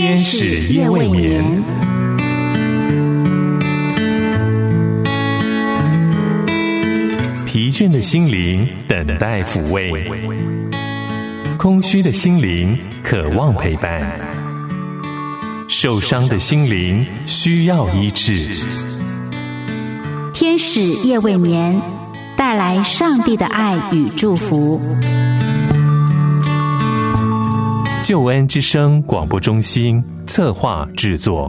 天使夜未眠。疲倦的心灵等待抚慰，空虚的心灵渴望陪伴，受伤的心灵需要医治。 天使夜未眠，带来上帝的爱与祝福。 救恩之声广播中心策划制作。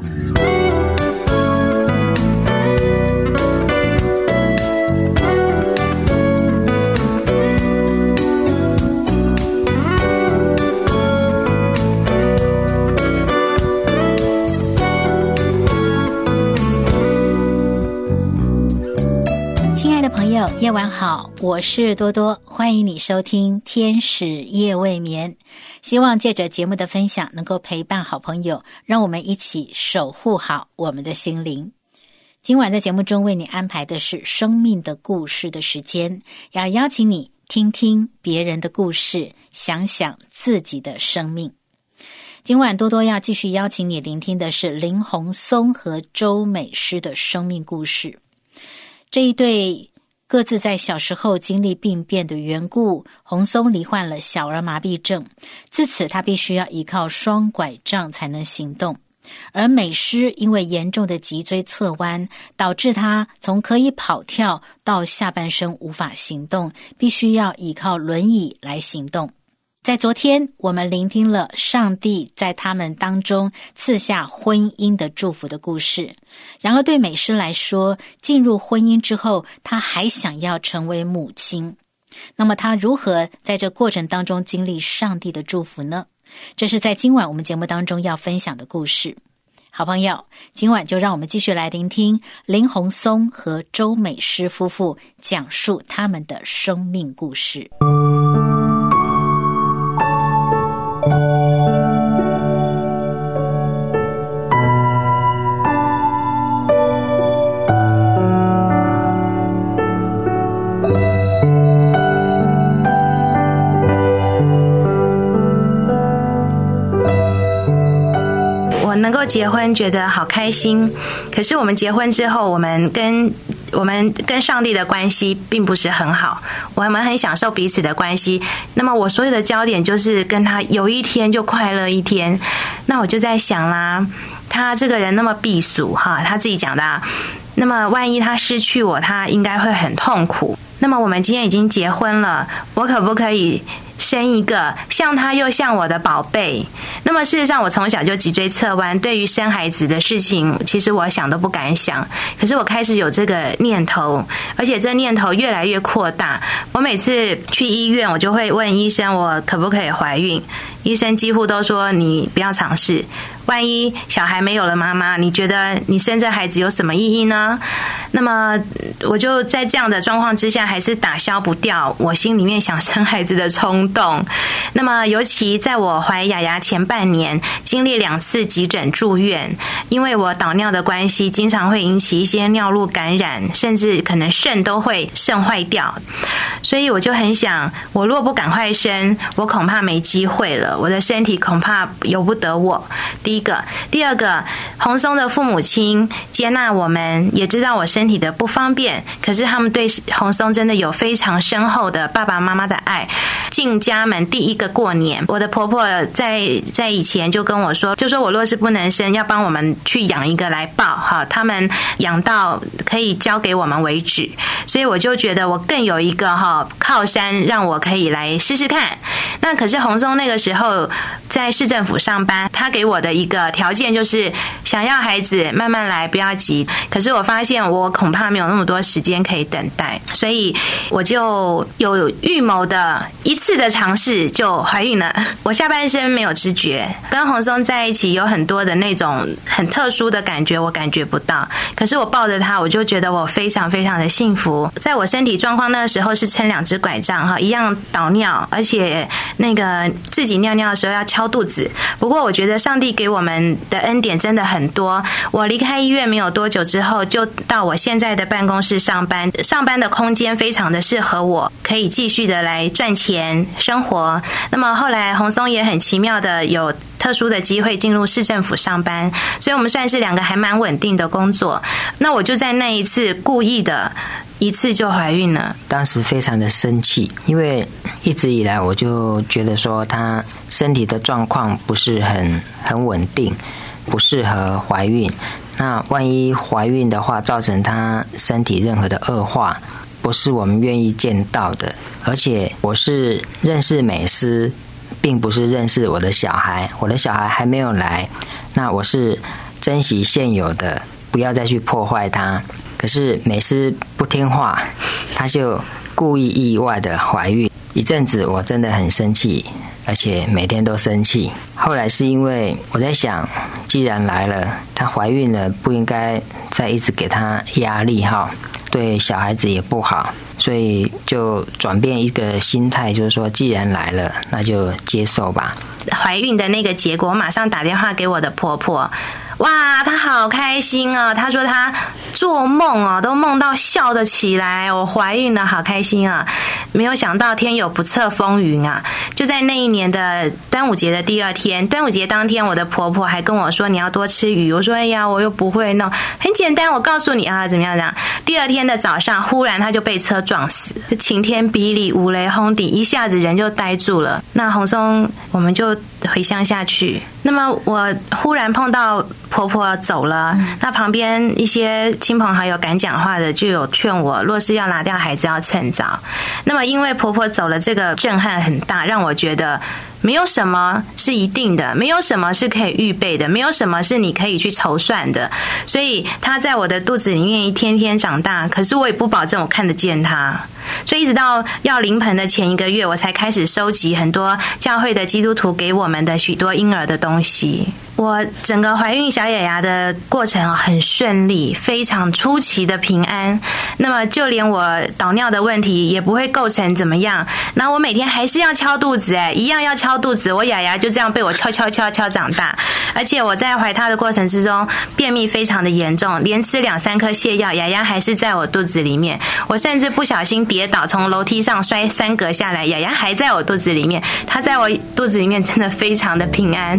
夜晚好，我是多多，欢迎你收听天使夜未眠。希望借着节目的分享能够陪伴好朋友，让我们一起守护好我们的心灵。今晚在节目中为你安排的是生命的故事的时间，要邀请你听听别人的故事，想想自己的生命。今晚多多要继续邀请你聆听的是林鸿松和周美诗的生命故事。这一对各自在小时候经历病变的缘故，鸿松罹患了小儿麻痹症，自此他必须要依靠双拐杖才能行动。而美诗因为严重的脊椎侧弯，导致他从可以跑跳到下半身无法行动，必须要依靠轮椅来行动。在昨天，我们聆听了上帝在他们当中赐下婚姻的祝福的故事。然而对美诗来说，进入婚姻之后，她还想要成为母亲。那么她如何在这过程当中经历上帝的祝福呢？这是在今晚我们节目当中要分享的故事。好朋友，今晚就让我们继续来聆听林鸿松和周美诗夫妇讲述他们的生命故事。 能够结婚觉得好开心，可是我们结婚之后，我们跟上帝的关系并不是很好，我们很享受彼此的关系，那么我所有的焦点就是跟他有一天就快乐一天。那我就在想啦，他这个人那么避俗哈，他自己讲的啊，那么万一他失去我，他应该会很痛苦。那么我们今天已经结婚了，我可不可以生一个像他又像我的宝贝？那么事实上我从小就脊椎侧弯，对于生孩子的事情其实我想都不敢想，可是我开始有这个念头，而且这念头越来越扩大。我每次去医院，我就会问医生我可不可以怀孕，医生几乎都说你不要尝试，万一小孩没有了妈妈，你觉得你生这孩子有什么意义呢？那么我就在这样的状况之下，还是打消不掉我心里面想生孩子的冲动。那么尤其在我怀雅雅前半年，经历2次急诊住院，因为我导尿的关系，经常会引起一些尿路感染，甚至可能肾都会肾坏掉。所以我就很想，我若不赶快生，我恐怕没机会了，我的身体恐怕由不得我。第一个。第二个，鸿松的父母亲接纳我们，也知道我身体的不方便，可是他们对鸿松真的有非常深厚的爸爸妈妈的爱。进家门第一个过年，我的婆婆在以前就跟我说，就说我若是不能生，要帮我们去养一个来抱哈，他们养到可以交给我们为止。所以我就觉得我更有一个靠山，让我可以来试试看。那可是鸿松那个时候在市政府上班，他给我的一个条件就是想要孩子慢慢来，不要急。可是我发现我恐怕没有那么多时间可以等待，所以我就有预谋的一次的尝试就怀孕了。我下半身没有知觉，跟鸿松在一起有很多的那种很特殊的感觉，我感觉不到。可是我抱着他，我就觉得我非常非常的幸福。在我身体状况那个时候是撑2只拐杖一样导尿，而且那个自己尿尿的时候要敲肚子。不过我觉得上帝给我们的恩典真的很多。我离开医院没有多久之后，就到我现在的办公室上班，上班的空间非常的适合我，可以继续的来赚钱， 人生活。那么后来洪松也很奇妙的有特殊的机会进入市政府上班，所以我们算是两个还蛮稳定的工作。那我就在那一次故意的一次就怀孕了。 当时非常的生气，因为一直以来我就觉得说她身体的状况不是很稳定，不适合怀孕。那万一怀孕的话，造成她身体任何的恶化，不是我们愿意见到的。而且我是认识美斯，并不是认识我的小孩，我的小孩还没有来，那我是珍惜现有的，不要再去破坏它。可是美斯不听话，她就故意意外的怀孕。一阵子我真的很生气，而且每天都生气。后来是因为我在想，既然来了，她怀孕了，不应该再一直给她压力哈，对小孩子也不好，所以就转变一个心态，就是说既然来了，那就接受吧。 怀孕的那个结果，我马上打电话给我的婆婆。哇，她好开心啊！她说她做梦啊，都梦到笑得起来。我怀孕了，好开心啊！没有想到天有不测风云啊！就在那一年的端午节的第二天，端午节当天，我的婆婆还跟我说你要多吃鱼。我说哎呀，我又不会弄，很简单，我告诉你啊，怎么样怎么样。第二天的早上，忽然她就被车撞死，就晴天霹雳，五雷轰顶，一下子人就呆住了。那洪松，我们就回乡下去。那么我忽然碰到婆婆走了，那旁边一些亲朋好友敢讲话的就有劝我，若是要拿掉孩子要趁早。那么因为婆婆走了，这个震撼很大，让我觉得没有什么是一定的，没有什么是可以预备的，没有什么是你可以去筹算的。所以她在我的肚子里面一天天长大，可是我也不保证我看得见她。所以一直到要临盆的前一个月，我才开始收集很多教会的基督徒给我们的许多婴儿的东西。我整个怀孕小雅雅的过程很顺利，非常出奇的平安。那么就连我导尿的问题也不会构成怎么样。然后我每天还是要敲肚子，一样要敲肚子。我雅雅就这样被我敲长大。而且我在怀她的过程之中，便秘非常的严重，连吃2-3颗泻药，雅雅还是在我肚子里面。我甚至不小心跌倒，从楼梯上摔3格下来，雅雅还在我肚子里面。她在我肚子里面真的非常的平安。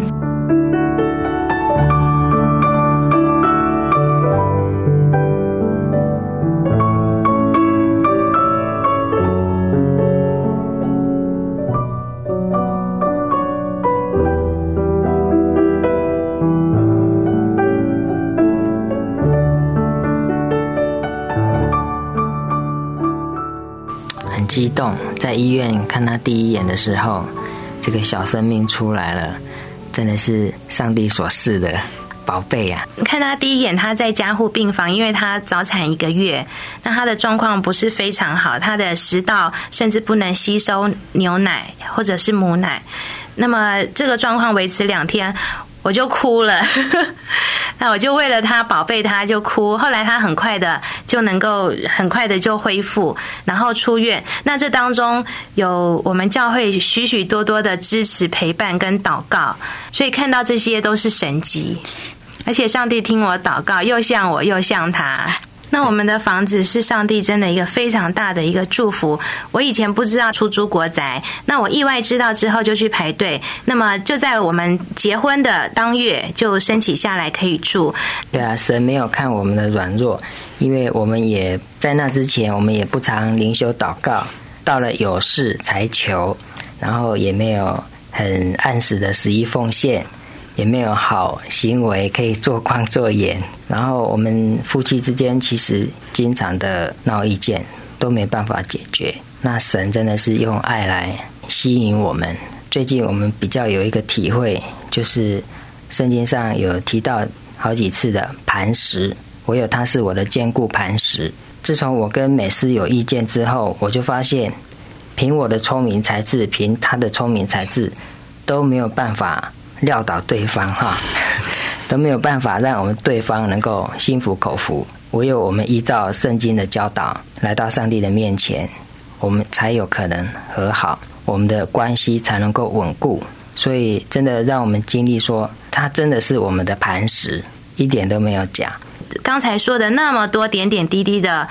激动，在医院看他第一眼的时候，这个小生命出来了，真的是上帝所赐的宝贝啊！ 看他第一眼，他在加护病房，因为他早产1个月，那他的状况不是非常好，他的食道甚至不能吸收牛奶或者是母奶。那么这个状况维持2天，我就哭了。那我就为了他宝贝他就哭。后来他很快的就恢复，然后出院。那这当中有我们教会许许多多的支持陪伴跟祷告，所以看到这些都是神迹。而且上帝听我祷告，又像我又像他。那我们的房子是上帝真的一个非常大的一个祝福。我以前不知道出租国宅，那我意外知道之后就去排队，那么就在我们结婚的当月就申请下来可以住。 对啊，神没有看我们的软弱，因为我们也在那之前我们也不常灵修祷告，到了有事才求，然后也没有很按时的11奉献，也没有好行为可以做光做盐，然后我们夫妻之间其实经常的闹意见，都没办法解决。那神真的是用爱来吸引我们。最近我们比较有一个体会，就是圣经上有提到好几次的磐石，唯有他是我的坚固磐石。自从我跟美斯有意见之后，我就发现凭我的聪明才智，凭他的聪明才智都没有办法撂倒对方哈，都没有办法让我们对方能够心服口服。唯有我们依照圣经的教导来到上帝的面前，我们才有可能和好，我们的关系才能够稳固。所以真的让我们经历说，他真的是我们的磐石，一点都没有假。 刚才说的那么多点点滴滴的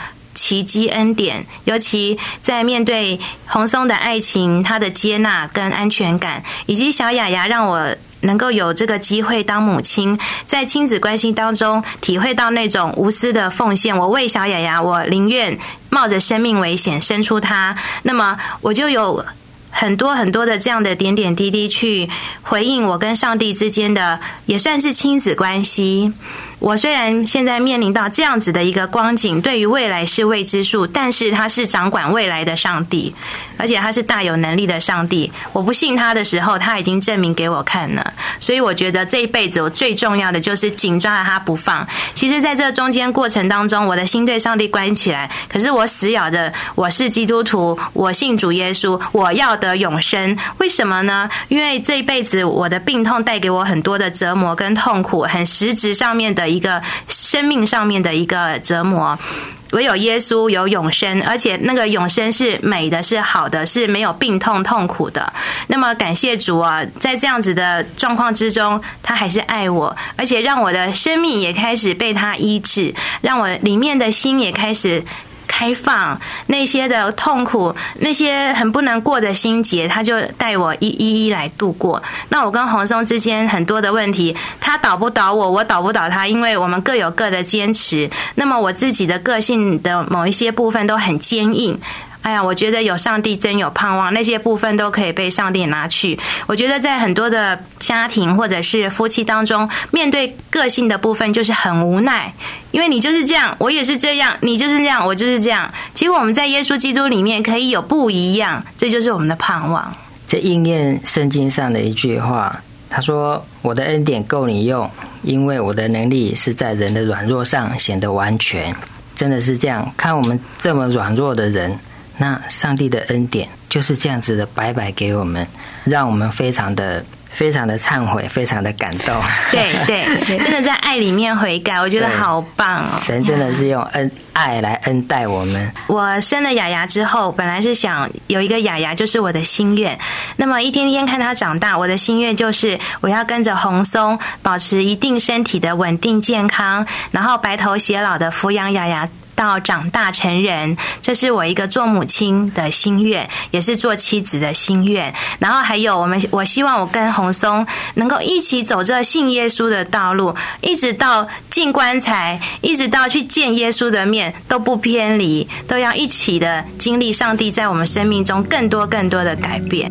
奇迹恩典，尤其在面对洪松的爱情，他的接纳跟安全感，以及小雅雅让我能够有这个机会当母亲，在亲子关系当中体会到那种无私的奉献。我为小雅雅，我宁愿冒着生命危险生出她，那么我就有很多很多的这样的点点滴滴去回应我跟上帝之间的也算是亲子关系。我虽然现在面临到这样子的一个光景，对于未来是未知数，但是他是掌管未来的上帝，而且他是大有能力的上帝。我不信他的时候，他已经证明给我看了。所以我觉得这一辈子我最重要的就是紧抓着他不放。其实在这中间过程当中，我的心对上帝关起来，可是我死咬着我是基督徒，我信主耶稣，我要得永生。为什么呢？因为这一辈子我的病痛带给我很多的折磨跟痛苦，很实质上面的一个生命上面的一个折磨。唯有耶稣有永生，而且那个永生是美的，是好的，是没有病痛痛苦的。那么感谢主啊，在这样子的状况之中，他还是爱我，而且让我的生命也开始被他医治，让我里面的心也开始开放，那些的痛苦，那些很不能过的心结，他就带我一一来度过。那我跟洪松之间很多的问题，他倒不倒我，我倒不倒他，因为我们各有各的坚持。那么我自己的个性的某一些部分都很坚硬，哎呀，我觉得有上帝真有盼望，那些部分都可以被上帝拿去。我觉得在很多的家庭或者是夫妻当中，面对个性的部分就是很无奈，因为你就是这样，我也是这样，你就是这样，我就是这样。结果我们在耶稣基督里面可以有不一样，这就是我们的盼望。 这应验圣经上的一句话，他说我的恩典够你用，因为我的能力是在人的软弱上显得完全。真的是这样，看我们这么软弱的人，那上帝的恩典就是这样子的白白给我们，让我们非常的忏悔，非常的感动。 对对，真的在爱里面悔改，我觉得好棒哦！ 神真的是用爱来恩待我们。 我生了雅雅之后，本来是想有一个雅雅，就是我的心愿。那么一天天看她长大，我的心愿就是我要跟着洪松，保持一定身体的稳定健康，然后白头偕老的抚养雅雅到长大成人，这是我一个做母亲的心愿，也是做妻子的心愿。然后还有我希望我跟洪松能够一起走这信耶稣的道路，一直到进棺材，一直到去见耶稣的面，都不偏离，都要一起的经历上帝在我们生命中更多更多的改变。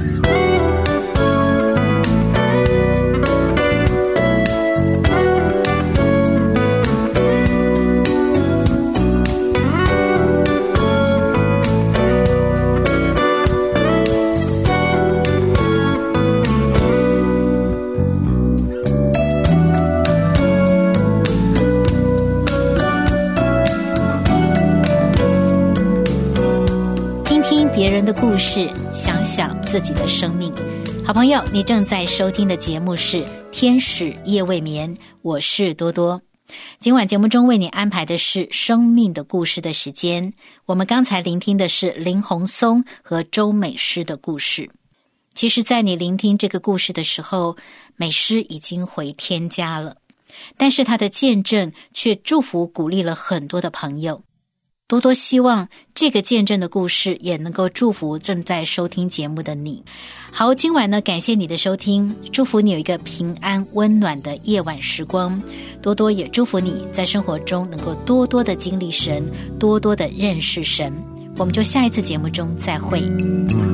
别人的故事，想想自己的生命。好朋友，你正在收听的节目是天使夜未眠，我是多多。今晚节目中为你安排的是生命的故事的时间。我们刚才聆听的是林洪松和周美诗的故事。其实在你聆听这个故事的时候，美诗已经回天家了，但是她的见证却祝福鼓励了很多的朋友。多多希望这个见证的故事也能够祝福正在收听节目的你。好，今晚呢，感谢你的收听，祝福你有一个平安温暖的夜晚时光。多多也祝福你在生活中能够多多的经历神，多多的认识神。我们就下一次节目中再会。